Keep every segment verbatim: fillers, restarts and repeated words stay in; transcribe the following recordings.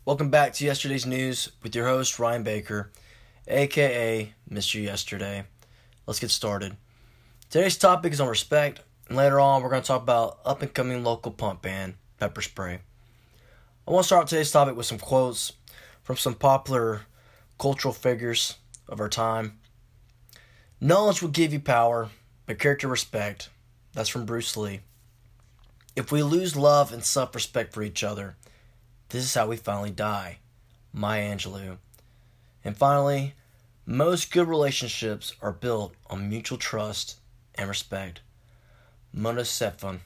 Welcome back to Yesterday's News with your host, Ryan Baker, aka Mister Yesterday. Let's get started. Today's topic is on respect, and later on we're going to talk about up-and-coming local punk band, Pepper Spray. I want to start today's topic with some quotes from some popular cultural figures of our time. Knowledge will give you power, but character respect. That's from Bruce Lee. If we lose love and self-respect for each other, this is how we finally die. Maya Angelou. And finally, most good relationships are built on mutual trust and respect. Mona Sefon.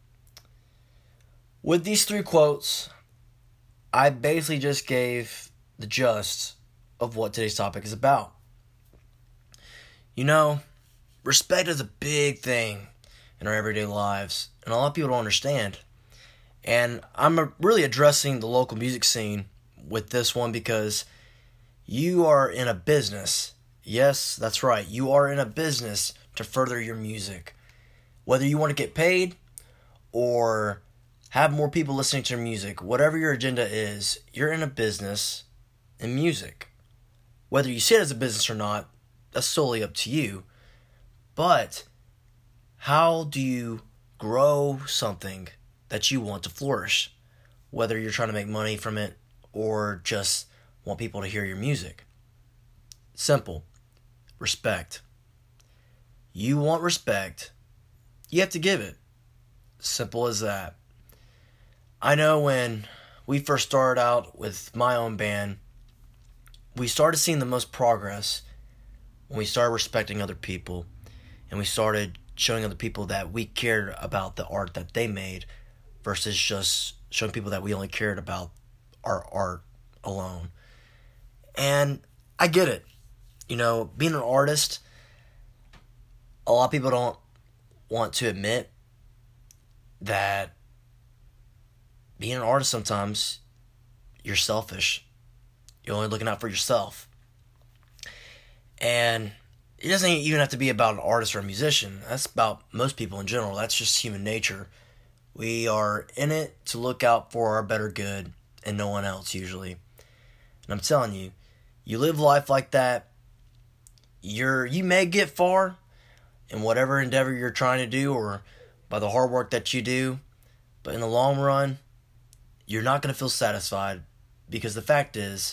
With these three quotes, I basically just gave the gist of what today's topic is about. You know, respect is a big thing in our everyday lives, and a lot of people don't understand. And I'm really addressing the local music scene with this one because you are in a business. Yes, that's right. You are in a business to further your music. Whether you want to get paid or have more people listening to your music, whatever your agenda is, you're in a business in music. Whether you see it as a business or not, that's solely up to you. But how do you grow something that you want to flourish, whether you're trying to make money from it or just want people to hear your music? Simple. Respect. You want respect, you have to give it. Simple as that. I know when we first started out with my own band, we started seeing the most progress when we started respecting other people and we started showing other people that we cared about the art that they made versus just showing people that we only cared about our art alone. And I get it. You know, being an artist, a lot of people don't want to admit that being an artist sometimes, you're selfish. You're only looking out for yourself. And it doesn't even have to be about an artist or a musician. That's about most people in general. That's just human nature. We are in it to look out for our better good and no one else usually. And I'm telling you, you live life like that, you're you may get far in whatever endeavor you're trying to do or by the hard work that you do, but in the long run, you're not going to feel satisfied because the fact is,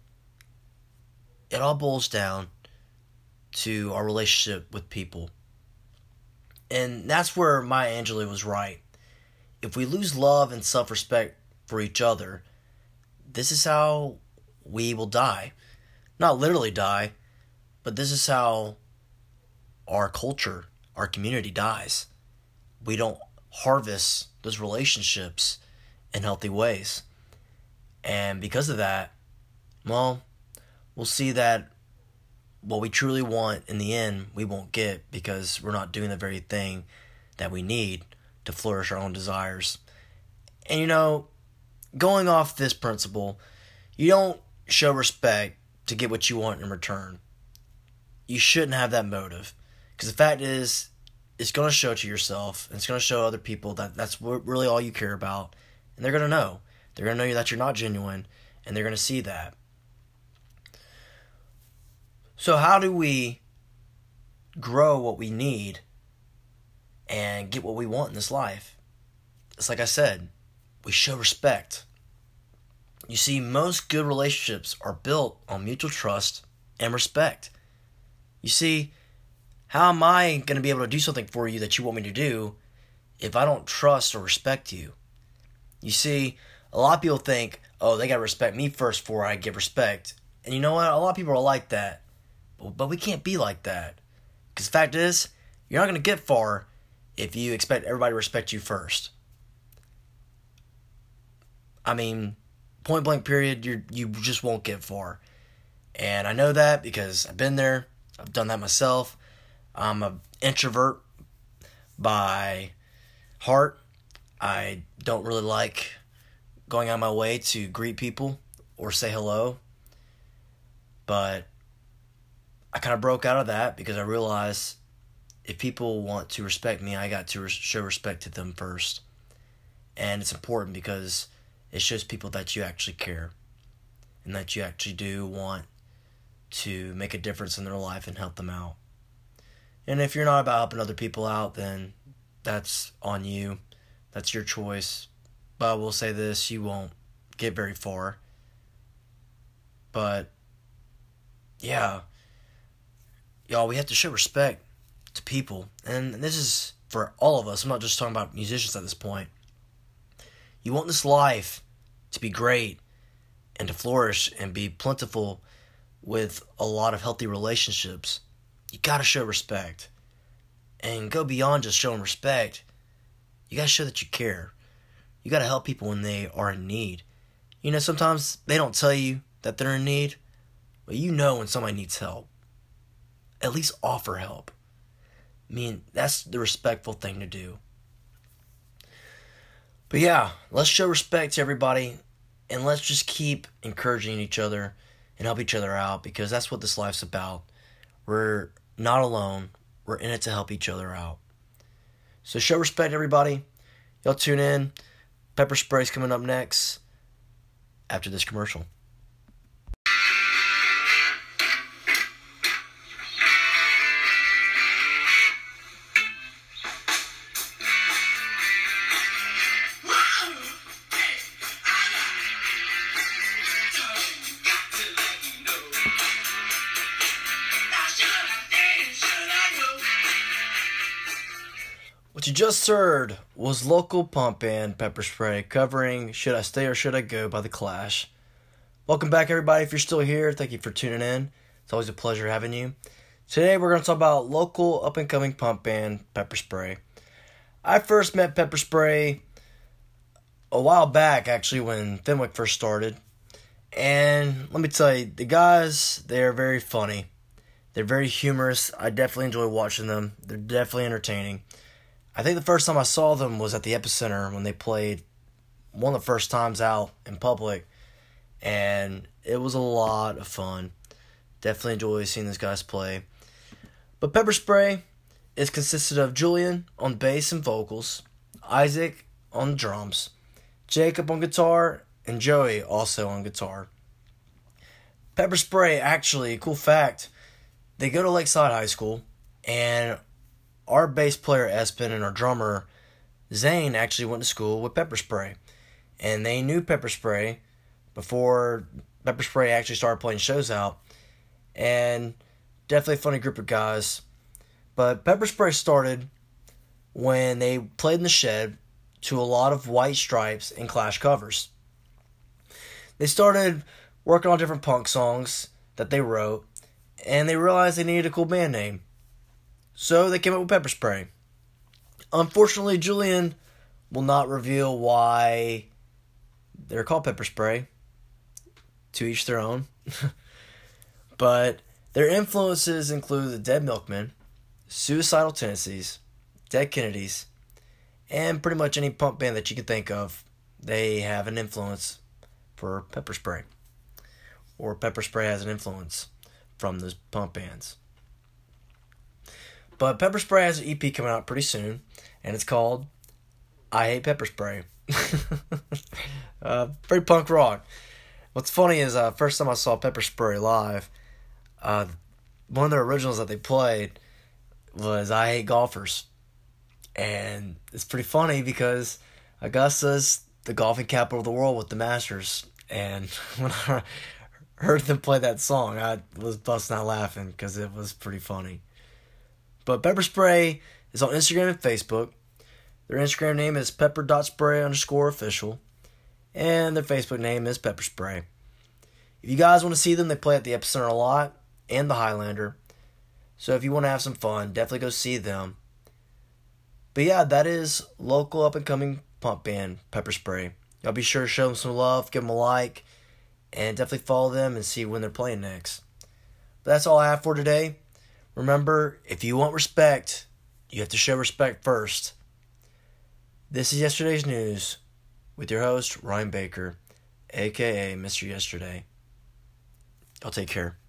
it all boils down to our relationship with people. And that's where Maya Angelou was right. If we lose love and self-respect for each other, this is how we will die. Not literally die, but this is how our culture, our community dies. We don't harvest those relationships in healthy ways. And because of that, well, we'll see that what we truly want in the end, we won't get because we're not doing the very thing that we need to flourish our own desires. And you know, going off this principle, you don't show respect to get what you want in return. You shouldn't have that motive. Because the fact is, it's going to show to yourself, and it's going to show other people that that's really all you care about. And they're going to know. They're going to know that you're not genuine, and they're going to see that. So how do we grow what we need and get what we want in this life? It's like I said, we show respect. You see, most good relationships are built on mutual trust and respect. You see, how am I going to be able to do something for you that you want me to do if I don't trust or respect you? You see, a lot of people think, oh, they got to respect me first before I give respect. And you know what? A lot of people are like that. But, but we can't be like that. Because the fact is, you're not going to get far if you expect everybody to respect you first. I mean, point blank period, you you just won't get far. And I know that because I've been there. I've done that myself. I'm an introvert by heart. I don't really like going out of my way to greet people or say hello. But I kind of broke out of that because I realized if people want to respect me, I got to res- show respect to them first. And it's important because it shows people that you actually care. and that you actually do want to make a difference in their life and help them out. And if you're not about helping other people out, then that's on you. That's your choice. But I will say this, you won't get very far. But, yeah. Y'all, we have to show respect to people. And this is for all of us. I'm not just talking about musicians at this point. You want this life to be great and to flourish and be plentiful with a lot of healthy relationships. You gotta show respect. And go beyond just showing respect. You gotta show that you care. You gotta help people when they are in need. You know, sometimes they don't tell you that they're in need, but you know when somebody needs help. At least offer help. I mean, that's the respectful thing to do. But yeah, let's show respect to everybody, and let's just keep encouraging each other and help each other out, because that's what this life's about. We're not alone. We're in it to help each other out. So show respect, everybody. Y'all tune in. Pepper Spray's coming up next after this commercial. What you just heard was local punk band Pepper Spray covering Should I Stay or Should I Go by The Clash. Welcome back, everybody. If you're still here, thank you for tuning in. It's always a pleasure having you. Today we're going to talk about local up-and-coming punk band Pepper Spray. I first met Pepper Spray a while back, actually, when Fenwick first started. And let me tell you, the guys, they're very funny. They're very humorous. I definitely enjoy watching them. They're definitely entertaining. I think the first time I saw them was at the Epicenter when they played one of the first times out in public. And it was a lot of fun. Definitely enjoy seeing these guys play. But Pepper Spray is consisted of Julian on bass and vocals, Isaac on drums, Jacob on guitar, and Joey also on guitar. Pepper Spray, actually, cool fact, they go to Lakeside High School, and our bass player, Espen, and our drummer, Zane, actually went to school with Pepper Spray. And they knew Pepper Spray before Pepper Spray actually started playing shows out. And definitely a funny group of guys. But Pepper Spray started when they played in the shed to a lot of White Stripes and Clash covers. They started working on different punk songs that they wrote, and they realized they needed a cool band name. So they came up with Pepper Spray. Unfortunately, Julian will not reveal why they're called Pepper Spray. To each their own. But their influences include the Dead Milkmen, Suicidal Tendencies, Dead Kennedys, and pretty much any punk band that you can think of. They have an influence for Pepper Spray. Or Pepper Spray has an influence from those punk bands. But Pepper Spray has an E P coming out pretty soon, and it's called I Hate Pepper Spray. uh, very punk rock. What's funny is, uh, first time I saw Pepper Spray live, uh, one of their originals that they played was I Hate Golfers. And it's pretty funny because Augusta's the golfing capital of the world with the Masters. And when I heard them play that song, I was busting out laughing because it was pretty funny. But Pepper Spray is on Instagram and Facebook. Their Instagram name is pepper.spray underscore official. And their Facebook name is Pepper Spray. If you guys want to see them, they play at the Epicenter a lot and the Highlander. So if you want to have some fun, definitely go see them. But yeah, that is local up-and-coming punk band Pepper Spray. Y'all be sure to show them some love, give them a like, and definitely follow them and see when they're playing next. But that's all I have for today. Remember, if you want respect, you have to show respect first. This is Yesterday's News with your host, Ryan Baker, a k a. Mister Yesterday. Y'all take care.